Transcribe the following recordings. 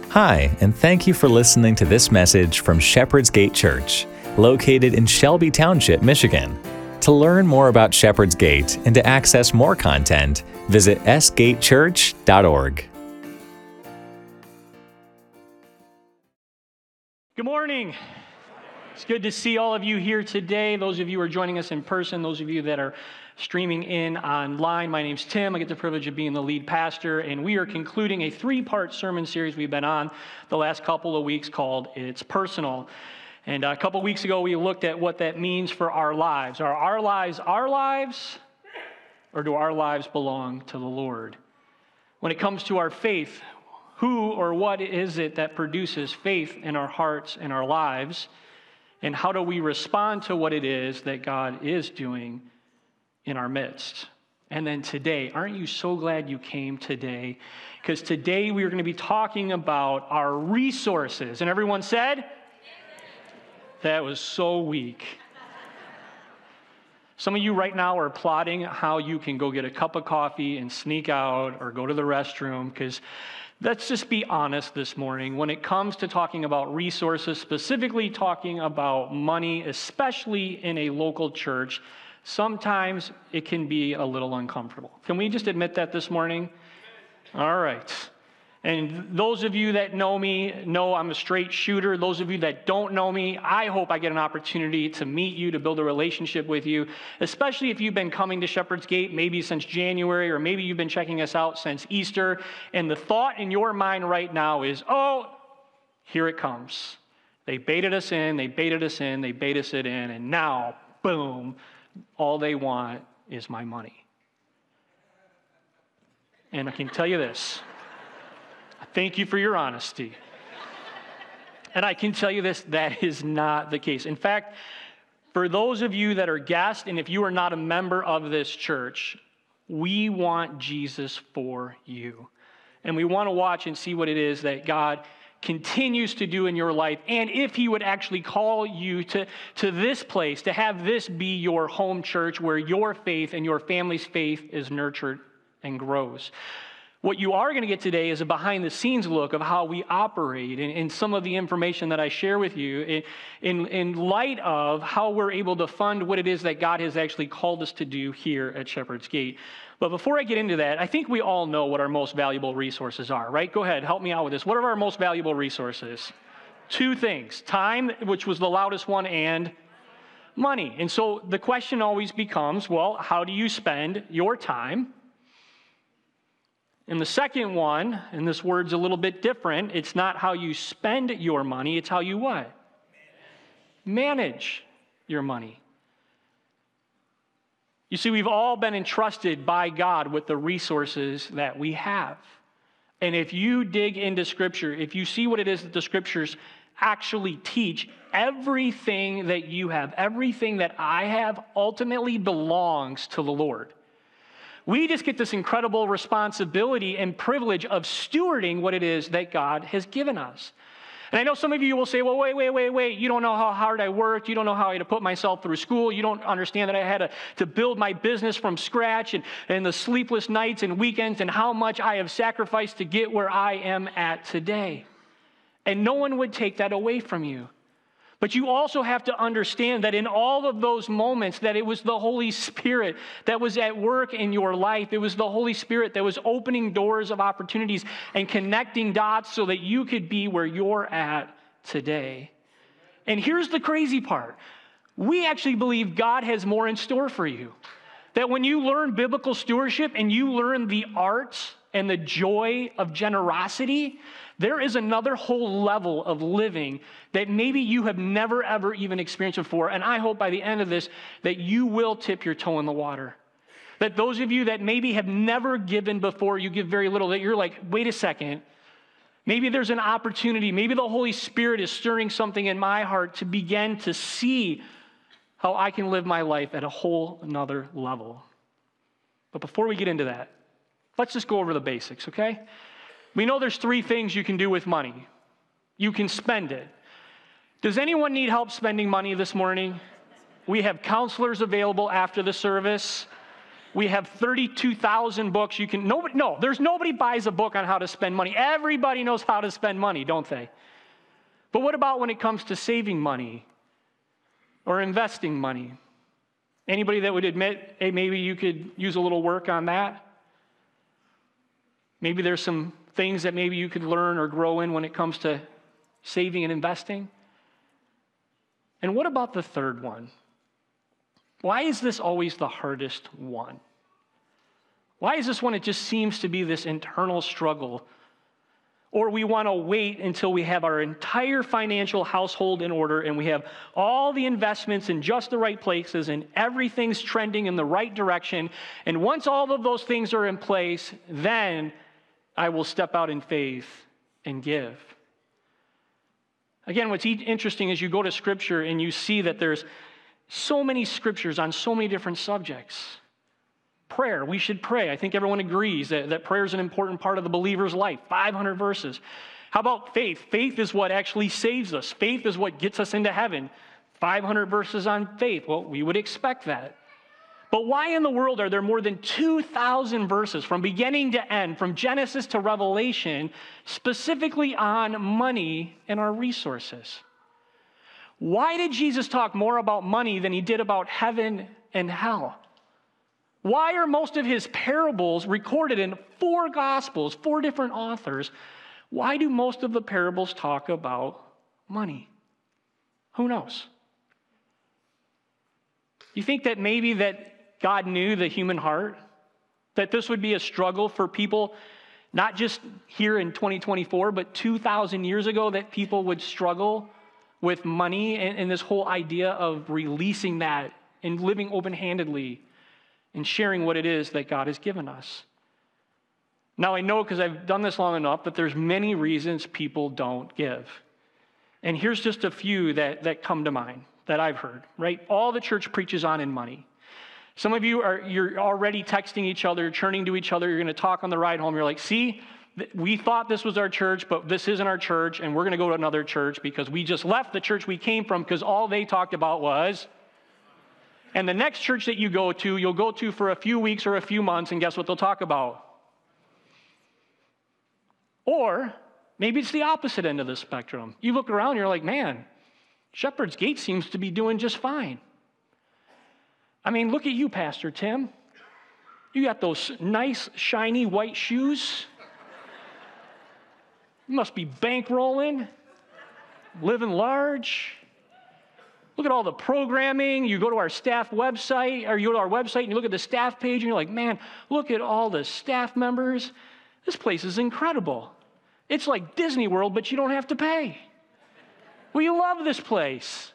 Hi, and thank you for listening to this message from Shepherd's Gate Church, located in Shelby Township, Michigan. To learn more about Shepherd's Gate and to access more content, visit sgatechurch.org. Good morning. It's good to see all of you here today. Those of you who are joining us in person, those of you that are streaming in online. My name's Tim. I get the privilege of being the lead pastor, and we are concluding a 3-part sermon series we've been on the last couple of weeks called It's Personal. And a couple of weeks ago, we looked at what that means for our lives. Are our lives our lives, or do our lives belong to the Lord? When it comes to our faith, who or what is it that produces faith in our hearts and our lives? And how do we respond to what it is that God is doing in our midst? And then today, aren't you so glad you came today? Because today we are going to be talking about our resources. And everyone said? That was so weak. Some of you right now are plotting how you can go get a cup of coffee and sneak out or go to the restroom, because let's just be honest this morning. When it comes to talking about resources, specifically talking about money, especially in a local church, sometimes it can be a little uncomfortable. Can we just admit that this morning? All right. And those of you that know me know I'm a straight shooter. Those of you that don't know me, I hope I get an opportunity to meet you, to build a relationship with you, especially if you've been coming to Shepherd's Gate maybe since January, or maybe you've been checking us out since Easter, and the thought in your mind right now is, oh, here it comes. They baited us in, they baited us in, they baited us in, and now, boom, all they want is my money. And I can tell you this. Thank you for your honesty. And I can tell you this, that is not the case. In fact, for those of you that are guests, and if you are not a member of this church, we want Jesus for you. And we want to watch and see what it is that God continues to do in your life, and if he would actually call you to this place, to have this be your home church where your faith and your family's faith is nurtured and grows. What you are going to get today is a behind-the-scenes look of how we operate and some of the information that I share with you in light of how we're able to fund what it is that God has actually called us to do here at Shepherd's Gate. But before I get into that, I think we all know what our most valuable resources are, right? Go ahead, help me out with this. What are our most valuable resources? 2 things. Time, which was the loudest one, and money. And so the question always becomes, well, how do you spend your time? And the second one, and this word's a little bit different, it's not how you spend your money, it's how you what? Manage your money. You see, we've all been entrusted by God with the resources that we have. And if you dig into Scripture, if you see what it is that the Scriptures actually teach, everything that you have, everything that I have, ultimately belongs to the Lord. We just get this incredible responsibility and privilege of stewarding what it is that God has given us. And I know some of you will say, well, wait. You don't know how hard I worked. You don't know how I had to put myself through school. You don't understand that I had to build my business from scratch and the sleepless nights and weekends and how much I have sacrificed to get where I am at today. And no one would take that away from you. But you also have to understand that in all of those moments that it was the Holy Spirit that was at work in your life. It was the Holy Spirit that was opening doors of opportunities and connecting dots so that you could be where you're at today. And here's the crazy part. We actually believe God has more in store for you. That when you learn biblical stewardship and you learn the art and the joy of generosity, there is another whole level of living that maybe you have never, ever even experienced before. And I hope by the end of this that you will tip your toe in the water. That those of you that maybe have never given before, you give very little, that you're like, wait a second. Maybe there's an opportunity. Maybe the Holy Spirit is stirring something in my heart to begin to see how I can live my life at a whole another level. But before we get into that, let's just go over the basics, okay? We know there's 3 things you can do with money. You can spend it. Does anyone need help spending money this morning? We have counselors available after the service. We have 32,000 books. There's nobody buys a book on how to spend money. Everybody knows how to spend money, don't they? But what about when it comes to saving money or investing money? Anybody that would admit, hey, maybe you could use a little work on that? Maybe there's some things that maybe you could learn or grow in when it comes to saving and investing. And what about the third one? Why is this always the hardest one? Why is this one it just seems to be this internal struggle? Or we want to wait until we have our entire financial household in order and we have all the investments in just the right places and everything's trending in the right direction. And once all of those things are in place, then I will step out in faith and give. Again, what's interesting is you go to Scripture and you see that there's so many scriptures on so many different subjects. Prayer, we should pray. I think everyone agrees that prayer is an important part of the believer's life. 500 verses. How about faith? Faith is what actually saves us. Faith is what gets us into heaven. 500 verses on faith. Well, we would expect that. But why in the world are there more than 2,000 verses from beginning to end, from Genesis to Revelation, specifically on money and our resources? Why did Jesus talk more about money than he did about heaven and hell? Why are most of his parables recorded in 4 Gospels, 4 different authors? Why do most of the parables talk about money? Who knows? You think that maybe that God knew the human heart? That this would be a struggle for people, not just here in 2024, but 2,000 years ago, that people would struggle with money and this whole idea of releasing that and living open-handedly and sharing what it is that God has given us. Now, I know because I've done this long enough that there's many reasons people don't give. And here's just a few that come to mind that I've heard, right? All the church preaches on in money. Some of you're already texting each other, churning to each other. You're going to talk on the ride home. You're like, see, we thought this was our church, but this isn't our church, and we're going to go to another church because we just left the church we came from because all they talked about was. And the next church that you go to, you'll go to for a few weeks or a few months, and guess what they'll talk about? Or maybe it's the opposite end of the spectrum. You look around, you're like, man, Shepherd's Gate seems to be doing just fine. I mean, look at you, Pastor Tim. You got those nice, shiny white shoes. You must be bankrolling, living large. Look at all the programming. You go to our staff website, or you go to our website and you look at the staff page and you're like, man, look at all the staff members. This place is incredible. It's like Disney World, but you don't have to pay. We love this place.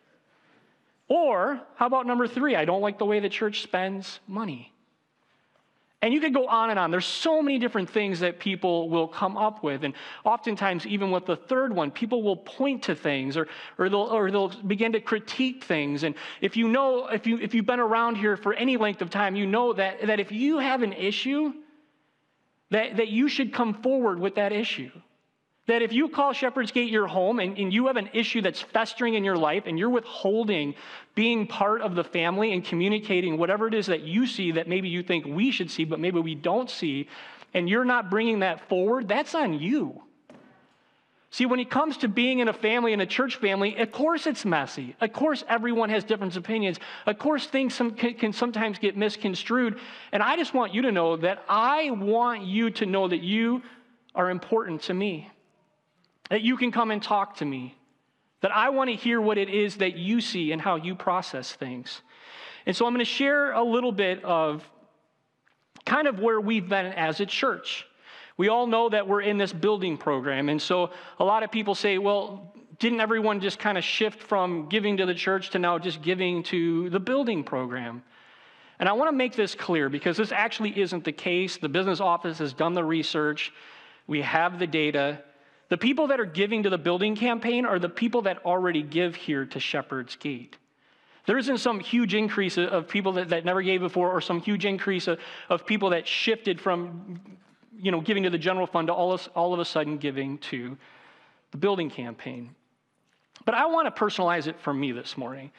Or how about number 3? I don't like the way the church spends money. And you could go on and on. There's so many different things that people will come up with. And oftentimes, even with the third one, people will point to things or they'll begin to critique things. And if you've been around here for any length of time, you know that if you have an issue, that you should come forward with that issue. That if you call Shepherd's Gate your home and you have an issue that's festering in your life and you're withholding being part of the family and communicating whatever it is that you see that maybe you think we should see but maybe we don't see, and you're not bringing that forward, that's on you. See, when it comes to being in a family, in a church family, of course it's messy. Of course everyone has different opinions. Of course things can sometimes get misconstrued. And I just want you to know that I want you to know that you are important to me. That you can come and talk to me, that I want to hear what it is that you see and how you process things. And so I'm going to share a little bit of kind of where we've been as a church. We all know that we're in this building program, and so a lot of people say, well, didn't everyone just kind of shift from giving to the church to now just giving to the building program? And I want to make this clear because this actually isn't the case. The business office has done the research. We have the data. The people that are giving to the building campaign are the people that already give here to Shepherd's Gate. There isn't some huge increase of people that never gave before or some huge increase of people that shifted from giving to the general fund to all of a sudden giving to the building campaign. But I want to personalize it for me this morning.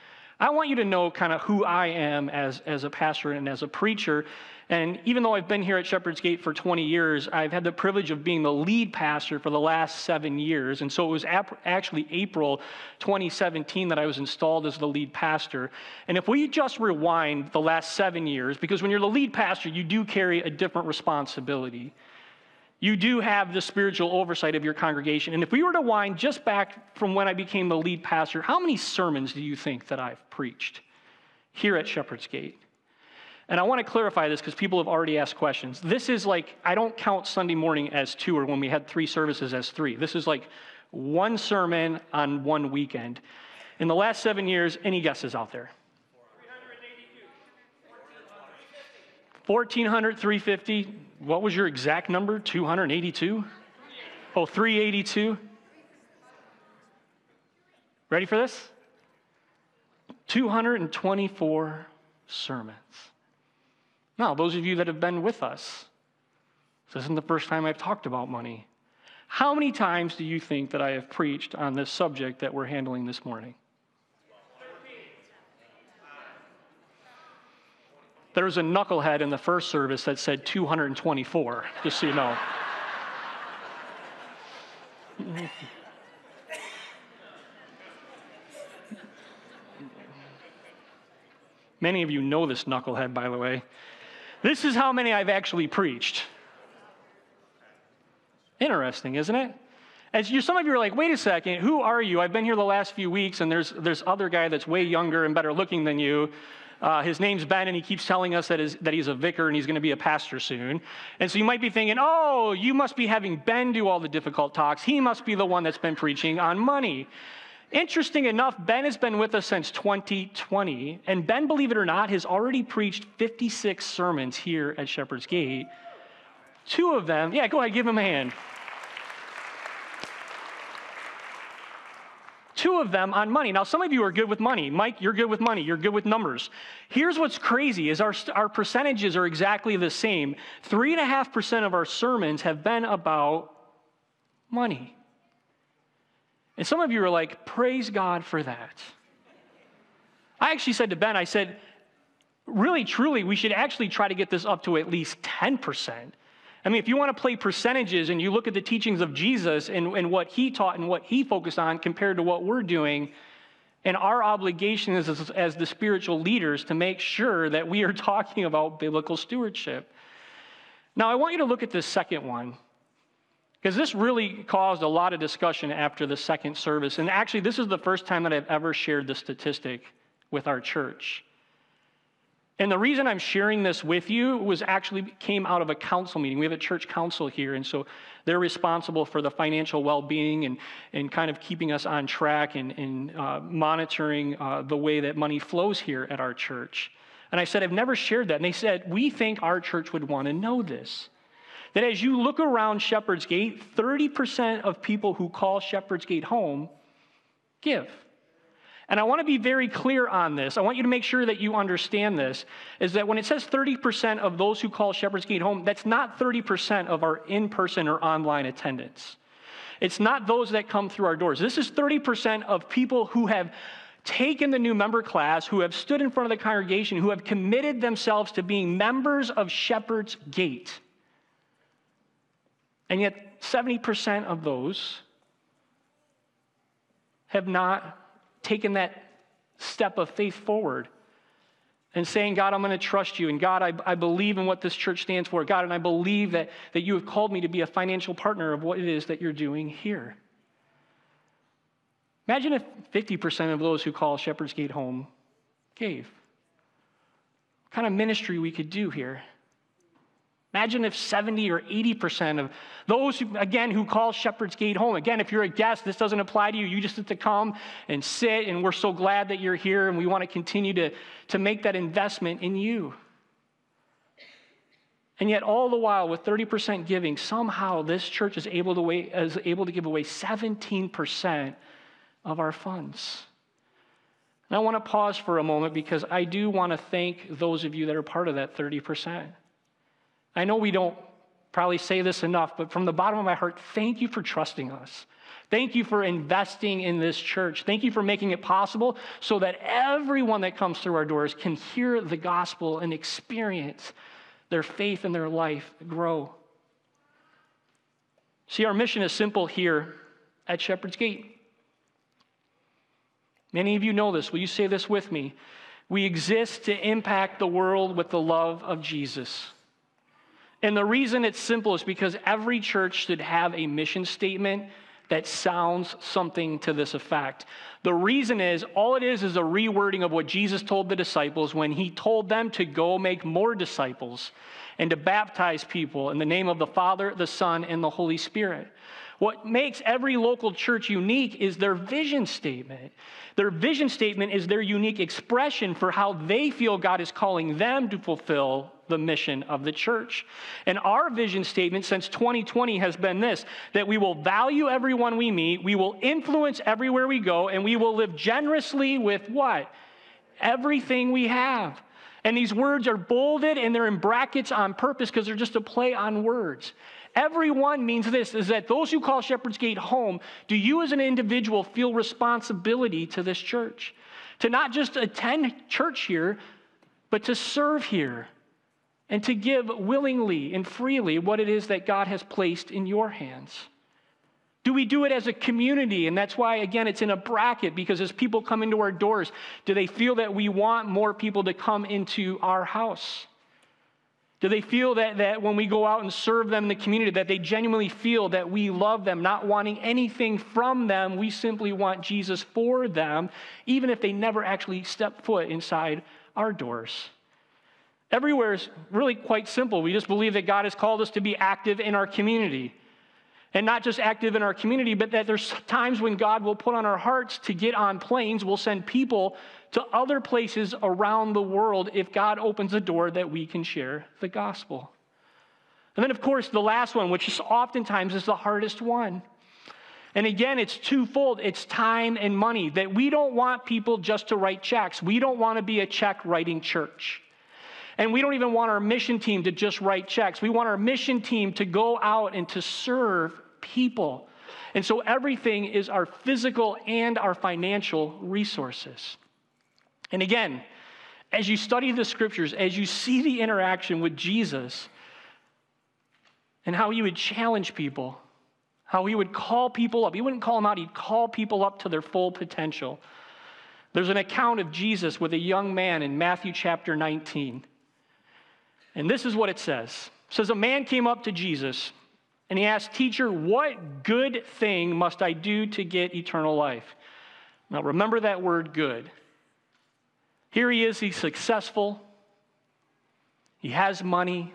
I want you to know kind of who I am as a pastor and as a preacher. And even though I've been here at Shepherd's Gate for 20 years, I've had the privilege of being the lead pastor for the last 7 years. And so it was actually April 2017 that I was installed as the lead pastor. And if we just rewind the last 7 years, because when you're the lead pastor, you do carry a different responsibility. You do have the spiritual oversight of your congregation. And if we were to wind just back from when I became the lead pastor, how many sermons do you think that I've preached here at Shepherd's Gate? And I want to clarify this because people have already asked questions. This is like, I don't count Sunday morning as 2 or when we had 3 services as 3. This is like 1 sermon on 1 weekend. In the last 7 years, any guesses out there? 1,400, 350. What was your exact number? 282? Oh, 382. Ready for this? 224 sermons. Now, those of you that have been with us, this isn't the first time I've talked about money. How many times do you think that I have preached on this subject that we're handling this morning? There was a knucklehead in the first service that said 224, just so you know. Many of you know this knucklehead, by the way. This is how many I've actually preached. Interesting, isn't it? Some of you are like, wait a second, who are you? I've been here the last few weeks, and there's other guy that's way younger and better looking than you. His name's Ben, and he keeps telling us that he's a vicar and he's going to be a pastor soon. And so you might be thinking, oh, you must be having Ben do all the difficult talks. He must be the one that's been preaching on money. Interesting enough, Ben has been with us since 2020, and Ben, believe it or not, has already preached 56 sermons here at Shepherd's Gate. 2 of them, yeah, go ahead, give him a hand. 2 of them on money. Now, some of you are good with money. Mike, you're good with money. You're good with numbers. Here's what's crazy is our percentages are exactly the same. 3.5% of our sermons have been about money. And some of you are like, praise God for that. I actually said to Ben, I said, really, truly, we should actually try to get this up to at least 10%. I mean, if you want to play percentages and you look at the teachings of Jesus and what he taught and what he focused on compared to what we're doing, and our obligation is as the spiritual leaders to make sure that we are talking about biblical stewardship. Now, I want you to look at this second one, because this really caused a lot of discussion after the second service. And actually, this is the first time that I've ever shared this statistic with our church. And the reason I'm sharing this with you came out of a council meeting. We have a church council here, and so they're responsible for the financial well-being and kind of keeping us on track and monitoring the way that money flows here at our church. And I said, I've never shared that. And they said, we think our church would want to know this. That as you look around Shepherd's Gate, 30% of people who call Shepherd's Gate home give. And I want to be very clear on this. I want you to make sure that you understand this, is that when it says 30% of those who call Shepherd's Gate home, that's not 30% of our in-person or online attendance. It's not those that come through our doors. This is 30% of people who have taken the new member class, who have stood in front of the congregation, who have committed themselves to being members of Shepherd's Gate. And yet 70% of those have not taken that step of faith forward and saying, God, I'm going to trust you. And God, I believe in what this church stands for. God, and I believe that you have called me to be a financial partner of what it is that you're doing here. Imagine if 50% of those who call Shepherd's Gate home gave. What kind of ministry we could do here. Imagine if 70 or 80% of those, who call Shepherd's Gate home. Again, if you're a guest, this doesn't apply to you. You just have to come and sit, and we're so glad that you're here, and we want to continue to make that investment in you. And yet, all the while, with 30% giving, somehow this church is able to give away 17% of our funds. And I want to pause for a moment because I do want to thank those of you that are part of that 30%. I know we don't probably say this enough, but from the bottom of my heart, thank you for trusting us. Thank you for investing in this church. Thank you for making it possible so that everyone that comes through our doors can hear the gospel and experience their faith and their life grow. See, our mission is simple here at Shepherd's Gate. Many of you know this. Will you say this with me? We exist to impact the world with the love of Jesus. And the reason it's simple is because every church should have a mission statement that sounds something to this effect. The reason is, all it is a rewording of what Jesus told the disciples when he told them to go make more disciples and to baptize people in the name of the Father, the Son, and the Holy Spirit. What makes every local church unique is their vision statement. Their vision statement is their unique expression for how they feel God is calling them to fulfill the mission of the church. And our vision statement since 2020 has been this, that we will value everyone we meet, we will influence everywhere we go, and we will live generously with what? Everything we have. And these words are bolded and they're in brackets on purpose because they're just a play on words. Everyone means this, is that those who call Shepherd's Gate home, do you as an individual feel responsibility to this church? To not just attend church here, but to serve here and to give willingly and freely what it is that God has placed in your hands. Do we do it as a community? And that's why, again, it's in a bracket, because as people come into our doors, do they feel that we want more people to come into our house? Do they feel that when we go out and serve them in the community, that they genuinely feel that we love them, not wanting anything from them? We simply want Jesus for them, even if they never actually step foot inside our doors. Everywhere is really quite simple. We just believe that God has called us to be active in our community. And not just active in our community, but that there's times when God will put on our hearts to get on planes. We'll send people to other places around the world if God opens a door that we can share the gospel. And then, of course, the last one, which is oftentimes is the hardest one. And again, it's twofold. It's time and money. That we don't want people just to write checks. We don't want to be a check-writing church. And we don't even want our mission team to just write checks. We want our mission team to go out and to serve people. And so everything is our physical and our financial resources. And again, as you study the scriptures, as you see the interaction with Jesus and how he would challenge people, how he would call people up. He wouldn't call them out, he'd call people up to their full potential. There's an account of Jesus with a young man in Matthew chapter 19. And this is what it says. It says, a man came up to Jesus and he asked, "Teacher, what good thing must I do to get eternal life?" Now remember that word good. Here he is, he's successful. He has money.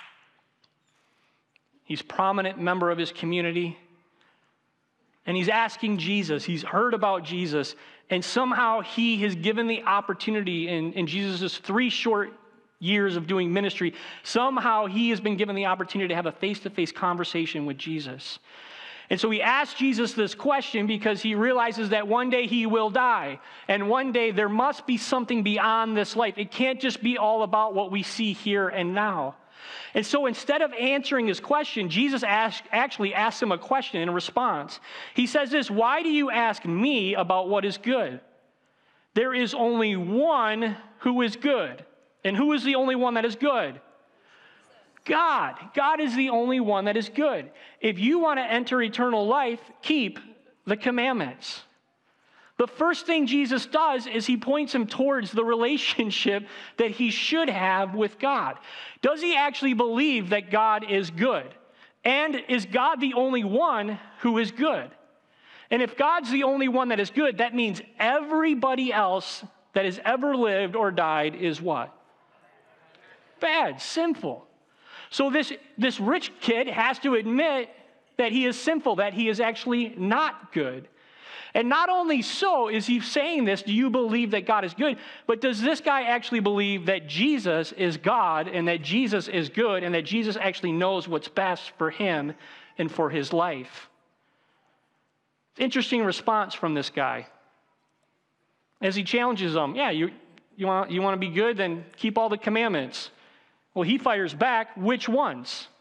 He's a prominent member of his community. And he's asking Jesus, he's heard about Jesus, and somehow he has given the opportunity in Jesus' 3 short years of doing ministry, somehow he has been given the opportunity to have a face-to-face conversation with Jesus. And so he asks Jesus this question because he realizes that one day he will die. And one day there must be something beyond this life. It can't just be all about what we see here and now. And so instead of answering his question, Jesus actually asks him a question in response. He says this, "Why do you ask me about what is good? There is only one who is good." And who is the only one that is good? God. God is the only one that is good. If you want to enter eternal life, keep the commandments. The first thing Jesus does is he points him towards the relationship that he should have with God. Does he actually believe that God is good? And is God the only one who is good? And if God's the only one that is good, that means everybody else that has ever lived or died is what? Bad, sinful. So this rich kid has to admit that he is sinful, that he is actually not good. And not only so is he saying this, do you believe that God is good, but does this guy actually believe that Jesus is God and that Jesus is good and that Jesus actually knows what's best for him and for his life? Interesting response from this guy. As he challenges him, yeah, you want to be good, then keep all the commandments. Well, he fires back, which ones?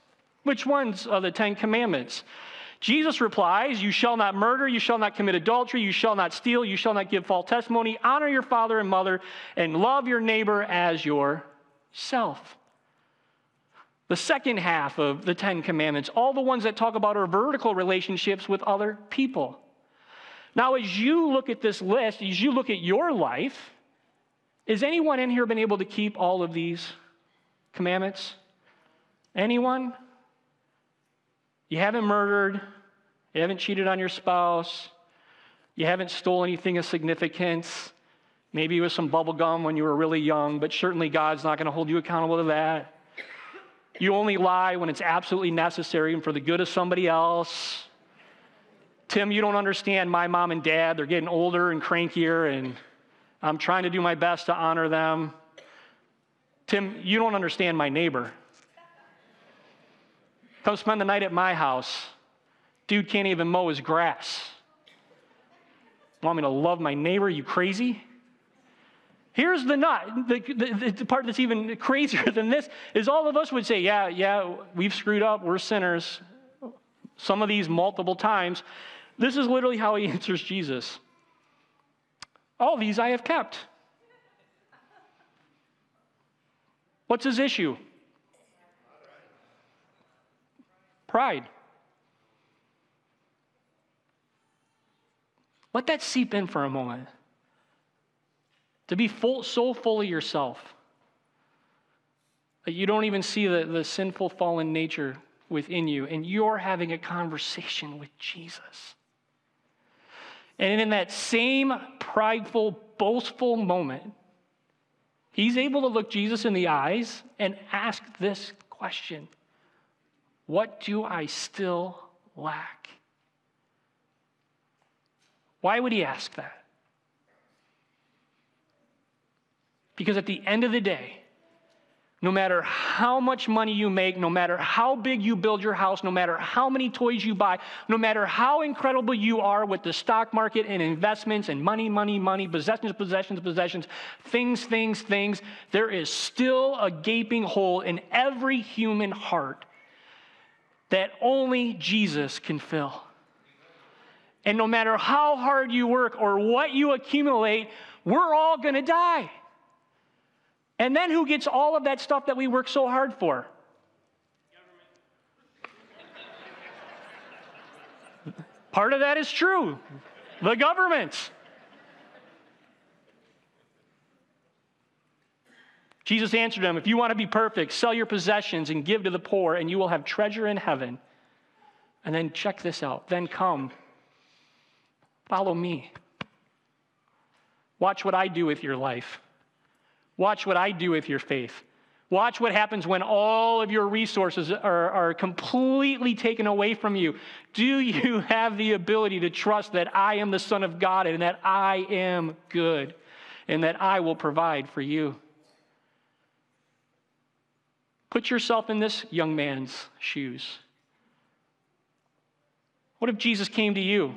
Which ones are the 10 commandments? Jesus replies, you shall not murder, you shall not commit adultery, you shall not steal, you shall not give false testimony, honor your father and mother, and love your neighbor as yourself. The second half of the 10 commandments, all the ones that talk about our vertical relationships with other people. Now, as you look at this list, as you look at your life, has anyone in here been able to keep all of these commandments? Anyone? You haven't murdered, you haven't cheated on your spouse, you haven't stolen anything of significance, maybe it was some bubble gum when you were really young, but certainly God's not going to hold you accountable to that. You only lie when it's absolutely necessary and for the good of somebody else. Tim, you don't understand my mom and dad. They're getting older and crankier, and I'm trying to do my best to honor them. Tim, you don't understand my neighbor. Come spend the night at my house. Dude can't even mow his grass. Want me to love my neighbor? You crazy? Here's the nut. The part that's even crazier than this is all of us would say, yeah, we've screwed up. We're sinners. Some of these multiple times. This is literally how he answers Jesus. All these I have kept. What's his issue? Pride. Let that seep in for a moment. To be so full of yourself that you don't even see the sinful fallen nature within you, and you're having a conversation with Jesus. And in that same prideful, boastful moment, he's able to look Jesus in the eyes and ask this question: what do I still lack? Why would he ask that? Because at the end of the day, no matter how much money you make, no matter how big you build your house, no matter how many toys you buy, no matter how incredible you are with the stock market and investments and money, possessions, things, there is still a gaping hole in every human heart that only Jesus can fill. And no matter how hard you work or what you accumulate, we're all going to die. And then who gets all of that stuff that we work so hard for? Part of that is true. The government. Jesus answered them, if you want to be perfect, sell your possessions and give to the poor, and you will have treasure in heaven. And then check this out. Then come, follow me. Watch what I do with your life. Watch what I do with your faith. Watch what happens when all of your resources are completely taken away from you. Do you have the ability to trust that I am the Son of God and that I am good and that I will provide for you? Put yourself in this young man's shoes. What if Jesus came to you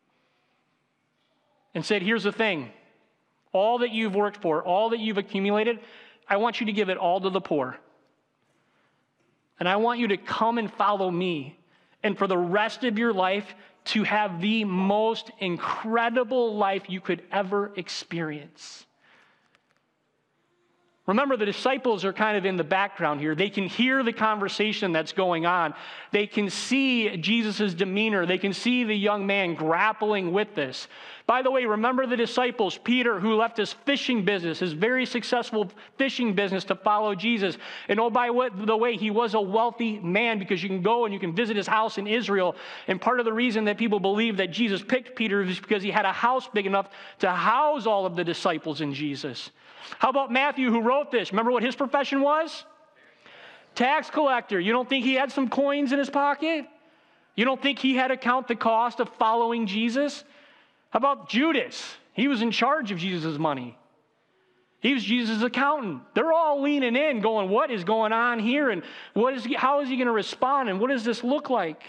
and said, here's the thing. All that you've worked for, all that you've accumulated, I want you to give it all to the poor. And I want you to come and follow me. And for the rest of your life, to have the most incredible life you could ever experience. Remember, the disciples are kind of in the background here. They can hear the conversation that's going on. They can see Jesus' demeanor. They can see the young man grappling with this. By the way, remember the disciples, Peter, who left his fishing business, his very successful fishing business, to follow Jesus. And oh, by the way, he was a wealthy man, because you can go and you can visit his house in Israel. And part of the reason that people believe that Jesus picked Peter is because he had a house big enough to house all of the disciples in Jesus. How about Matthew, who wrote this? Remember what his profession was? Tax collector. You don't think he had some coins in his pocket? You don't think he had to count the cost of following Jesus? How about Judas? He was in charge of Jesus' money. He was Jesus' accountant. They're all leaning in, going, what is going on here? And how is he going to respond? And what does this look like?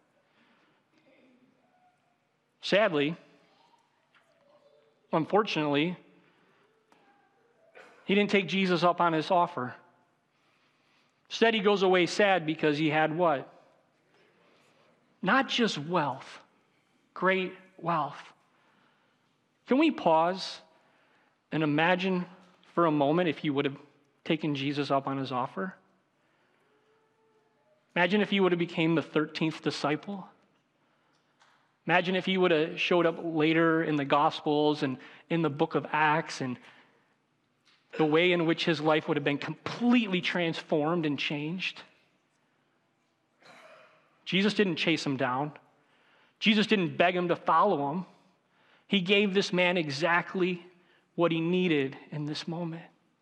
Sadly, unfortunately, he didn't take Jesus up on his offer. Instead, he goes away sad because he had what? Not just wealth, great wealth. Can we pause and imagine for a moment if he would have taken Jesus up on his offer? Imagine if he would have became the 13th disciple. Imagine if he would have showed up later in the Gospels and in the book of Acts, and the way in which his life would have been completely transformed and changed. Jesus didn't chase him down. Jesus didn't beg him to follow him. He gave this man exactly what he needed in this moment.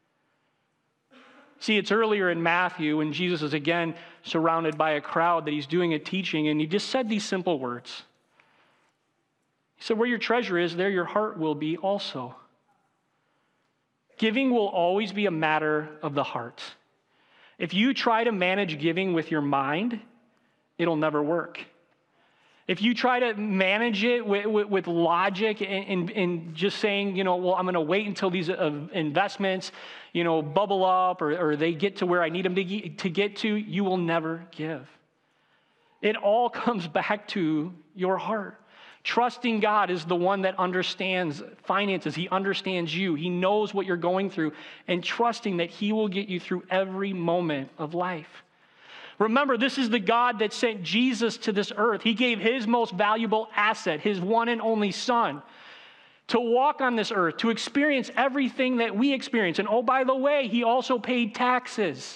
See, it's earlier in Matthew when Jesus is again surrounded by a crowd that he's doing a teaching, and he just said these simple words. He said, where your treasure is, there your heart will be also. Giving will always be a matter of the heart. If you try to manage giving with your mind, it'll never work. If you try to manage it with logic and just saying, well, I'm going to wait until these investments, bubble up or they get to where I need them to get to, you will never give. It all comes back to your heart. Trusting God is the one that understands finances. He understands you. He knows what you're going through, and trusting that he will get you through every moment of life. Remember, this is the God that sent Jesus to this earth. He gave his most valuable asset, his one and only son, to walk on this earth, to experience everything that we experience. And oh, by the way, he also paid taxes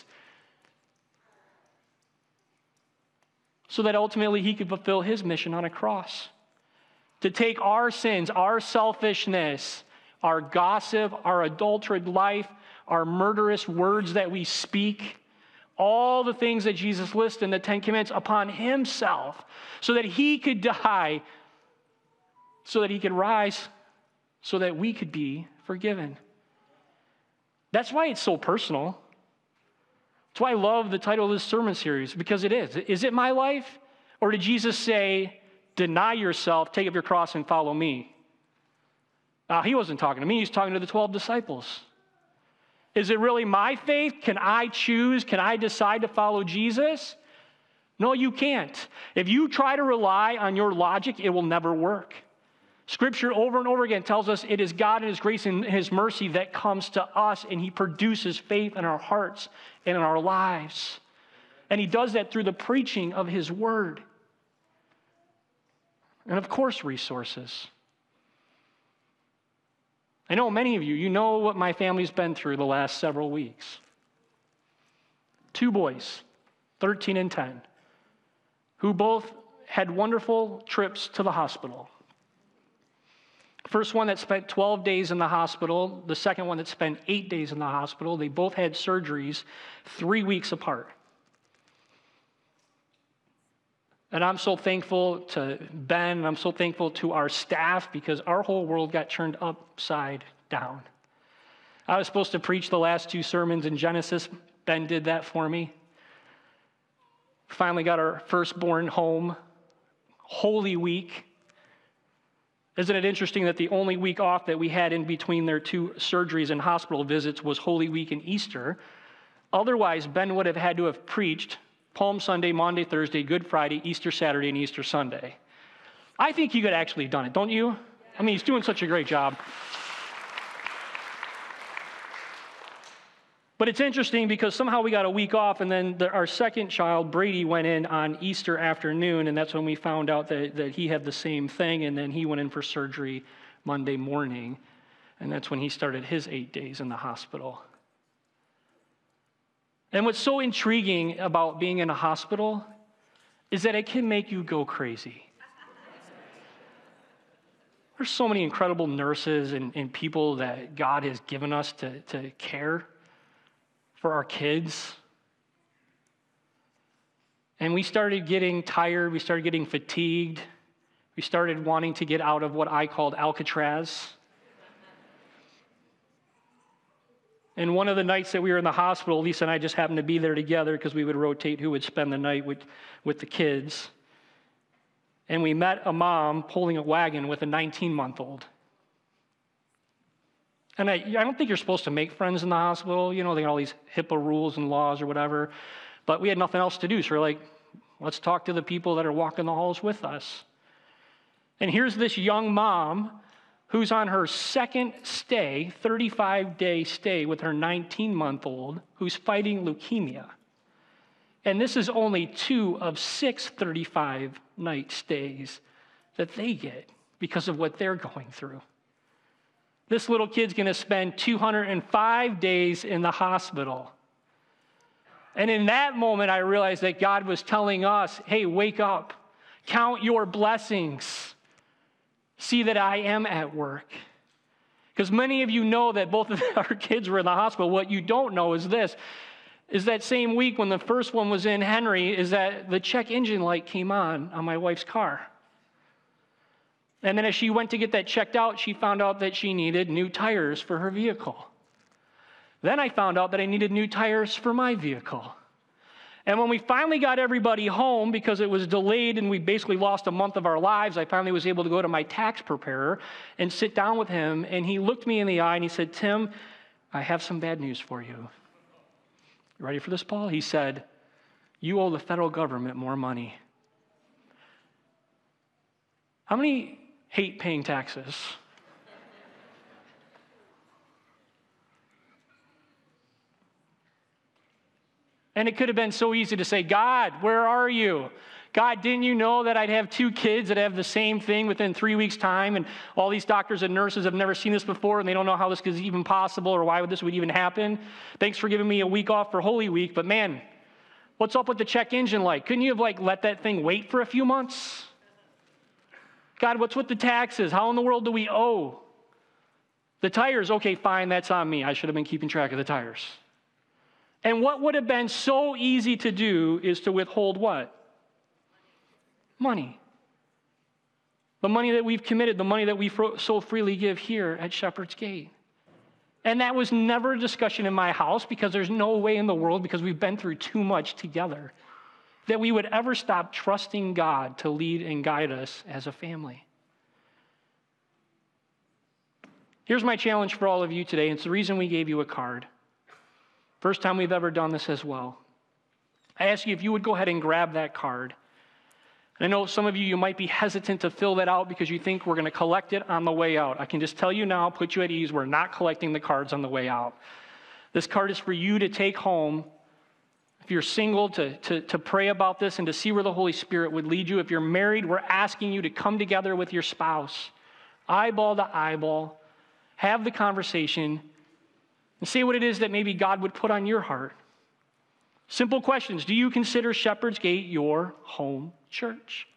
so that ultimately he could fulfill his mission on a cross. To take our sins, our selfishness, our gossip, our adulterated life, our murderous words that we speak, all the things that Jesus lists in the Ten Commandments upon himself so that he could die, so that he could rise, so that we could be forgiven. That's why it's so personal. That's why I love the title of this sermon series, because it is. Is it my life? Or did Jesus say, deny yourself, take up your cross, and follow me? He wasn't talking to me. He's talking to the 12 disciples. Is it really my faith? Can I choose? Can I decide to follow Jesus? No, you can't. If you try to rely on your logic, it will never work. Scripture over and over again tells us it is God and his grace and his mercy that comes to us, and he produces faith in our hearts and in our lives. And he does that through the preaching of his word. And of course, resources. I know many of you, you know what my family's been through the last several weeks. 2 boys, 13 and 10, who both had wonderful trips to the hospital. First one that spent 12 days in the hospital, the second one that spent 8 days in the hospital. They both had surgeries 3 weeks apart. And I'm so thankful to Ben, and I'm so thankful to our staff, because our whole world got turned upside down. I was supposed to preach the last 2 sermons in Genesis. Ben did that for me. Finally got our firstborn home. Holy Week. Isn't it interesting that the only week off that we had in between their 2 surgeries and hospital visits was Holy Week and Easter? Otherwise, Ben would have had to have preached Palm Sunday, Maundy, Thursday, Good Friday, Easter Saturday, and Easter Sunday. I think he could have actually done it, don't you? I mean, he's doing such a great job. But it's interesting because somehow we got a week off, and then our second child, Brady, went in on Easter afternoon, and that's when we found out that he had the same thing, and then he went in for surgery Monday morning, and that's when he started his 8 days in the hospital. And what's so intriguing about being in a hospital is that it can make you go crazy. There's so many incredible nurses and people that God has given us to care for our kids. And we started getting tired. We started getting fatigued. We started wanting to get out of what I called Alcatraz. And one of the nights that we were in the hospital, Lisa and I just happened to be there together because we would rotate who would spend the night with the kids. And we met a mom pulling a wagon with a 19-month-old. And I don't think you're supposed to make friends in the hospital. You know, they got all these HIPAA rules and laws or whatever. But we had nothing else to do. So we're like, let's talk to the people that are walking the halls with us. And here's this young mom who's on her second stay, 35-day stay with her 19-month-old who's fighting leukemia. And this is only 2 of 6 35-night stays that they get because of what they're going through. This little kid's going to spend 205 days in the hospital. And in that moment, I realized that God was telling us, hey, wake up, count your blessings. See that I am at work. Because many of you know that both of our kids were in the hospital. What you don't know is this, is that same week when the first one was in Henry, is that the check engine light came on my wife's car. And then as she went to get that checked out, she found out that she needed new tires for her vehicle. Then I found out that I needed new tires for my vehicle. And when we finally got everybody home, because it was delayed and we basically lost a month of our lives, I finally was able to go to my tax preparer and sit down with him. And he looked me in the eye and he said, Tim, I have some bad news for you. You ready for this, Paul? He said, you owe the federal government more money. How many hate paying taxes? And it could have been so easy to say, God, where are you? God, didn't you know that I'd have 2 kids that have the same thing within 3 weeks' time, and all these doctors and nurses have never seen this before, and they don't know how this is even possible or why this would even happen? Thanks for giving me a week off for Holy Week, but man, what's up with the check engine light? Couldn't you have let that thing wait for a few months? God, what's with the taxes? How in the world do we owe? The tires, okay, fine, that's on me. I should have been keeping track of the tires. And what would have been so easy to do is to withhold what? Money. The money that we've committed, the money that we so freely give here at Shepherd's Gate. And that was never a discussion in my house, because there's no way in the world, because we've been through too much together, that we would ever stop trusting God to lead and guide us as a family. Here's my challenge for all of you today, and it's the reason we gave you a card. First time we've ever done this as well. I ask you if you would go ahead and grab that card. And I know some of you might be hesitant to fill that out because you think we're going to collect it on the way out. I can just tell you now, put you at ease, we're not collecting the cards on the way out. This card is for you to take home. If you're single, to pray about this and to see where the Holy Spirit would lead you. If you're married, we're asking you to come together with your spouse, eyeball to eyeball, have the conversation, and say what it is that maybe God would put on your heart. Simple questions. Do you consider Shepherd's Gate your home church?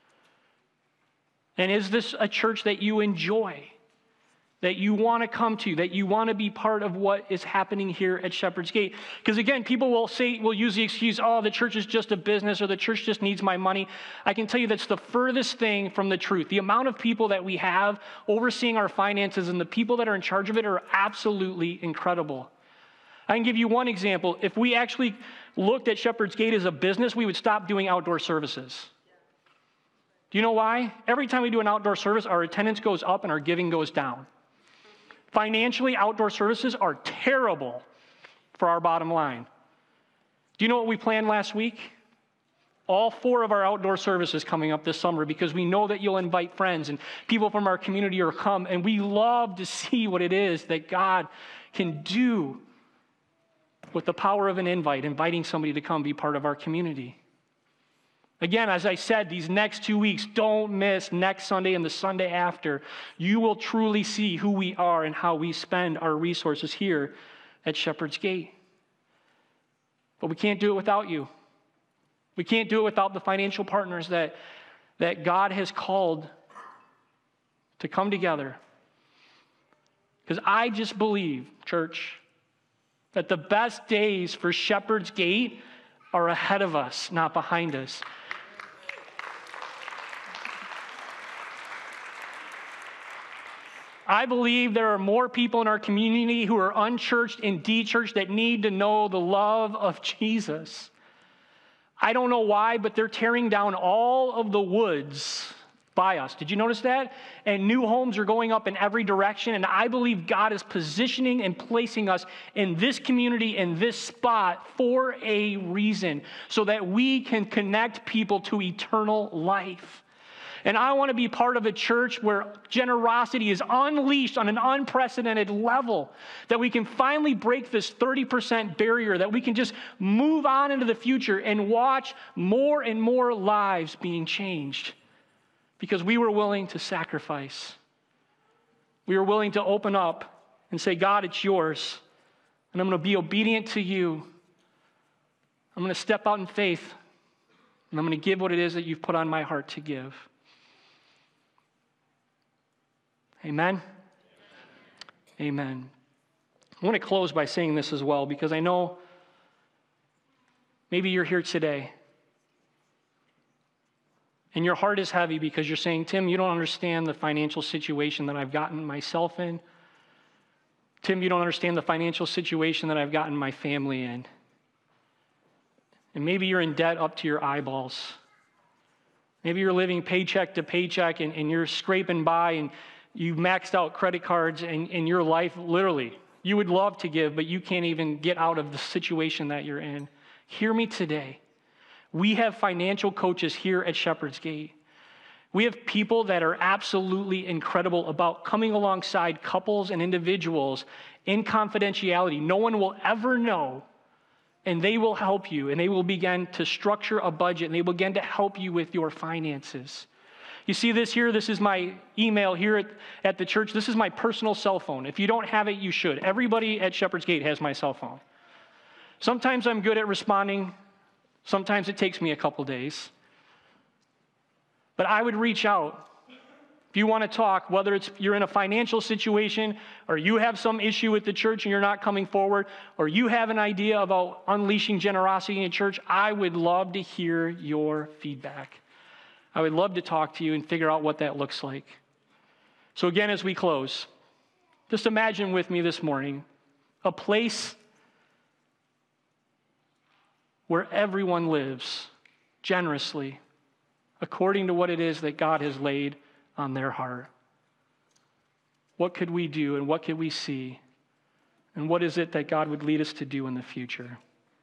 And is this a church that you enjoy, that you want to come to, that you want to be part of what is happening here at Shepherd's Gate? Because again, people will use the excuse, oh, the church is just a business, or the church just needs my money. I can tell you that's the furthest thing from the truth. The amount of people that we have overseeing our finances and the people that are in charge of it are absolutely incredible. I can give you one example. If we actually looked at Shepherd's Gate as a business, we would stop doing outdoor services. Do you know why? Every time we do an outdoor service, our attendance goes up and our giving goes down. Financially, outdoor services are terrible for our bottom line. Do you know what we planned last week? All 4 of our outdoor services coming up this summer, because we know that you'll invite friends and people from our community will come, and we love to see what it is that God can do with the power of an invite, inviting somebody to come be part of our community. Again, as I said, these next 2 weeks, don't miss next Sunday and the Sunday after. You will truly see who we are and how we spend our resources here at Shepherd's Gate. But we can't do it without you. We can't do it without the financial partners that God has called to come together. Because I just believe, church, that the best days for Shepherd's Gate are ahead of us, not behind us. I believe there are more people in our community who are unchurched and de-churched that need to know the love of Jesus. I don't know why, but they're tearing down all of the woods by us. Did you notice that? And new homes are going up in every direction. And I believe God is positioning and placing us in this community, in this spot for a reason, so that we can connect people to eternal life. And I want to be part of a church where generosity is unleashed on an unprecedented level, that we can finally break this 30% barrier, that we can just move on into the future and watch more and more lives being changed. Because we were willing to sacrifice. We were willing to open up and say, God, it's yours. And I'm going to be obedient to you. I'm going to step out in faith. And I'm going to give what it is that you've put on my heart to give. Amen? Amen. I want to close by saying this as well, because I know maybe you're here today and your heart is heavy because you're saying, Tim, you don't understand the financial situation that I've gotten myself in. Tim, you don't understand the financial situation that I've gotten my family in. And maybe you're in debt up to your eyeballs. Maybe you're living paycheck to paycheck and you're scraping by and you've maxed out credit cards and your life, literally, you would love to give, but you can't even get out of the situation that you're in. Hear me today. We have financial coaches here at Shepherd's Gate. We have people that are absolutely incredible about coming alongside couples and individuals in confidentiality. No one will ever know, and they will help you, and they will begin to structure a budget, and they will begin to help you with your finances. You see this here? This is my email here at the church. This is my personal cell phone. If you don't have it, you should. Everybody at Shepherd's Gate has my cell phone. Sometimes I'm good at responding. Sometimes it takes me a couple days. But I would reach out. If you want to talk, whether it's you're in a financial situation or you have some issue with the church and you're not coming forward, or you have an idea about unleashing generosity in a church, I would love to hear your feedback. I would love to talk to you and figure out what that looks like. So again, as we close, just imagine with me this morning a place where everyone lives generously according to what it is that God has laid on their heart. What could we do and what could we see? And what is it that God would lead us to do in the future?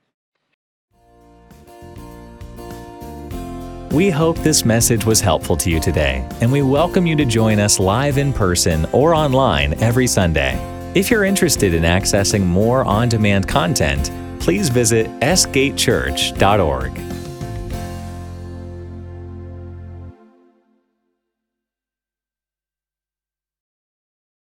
We hope this message was helpful to you today, and we welcome you to join us live in person or online every Sunday. If you're interested in accessing more on-demand content, please visit sgatechurch.org.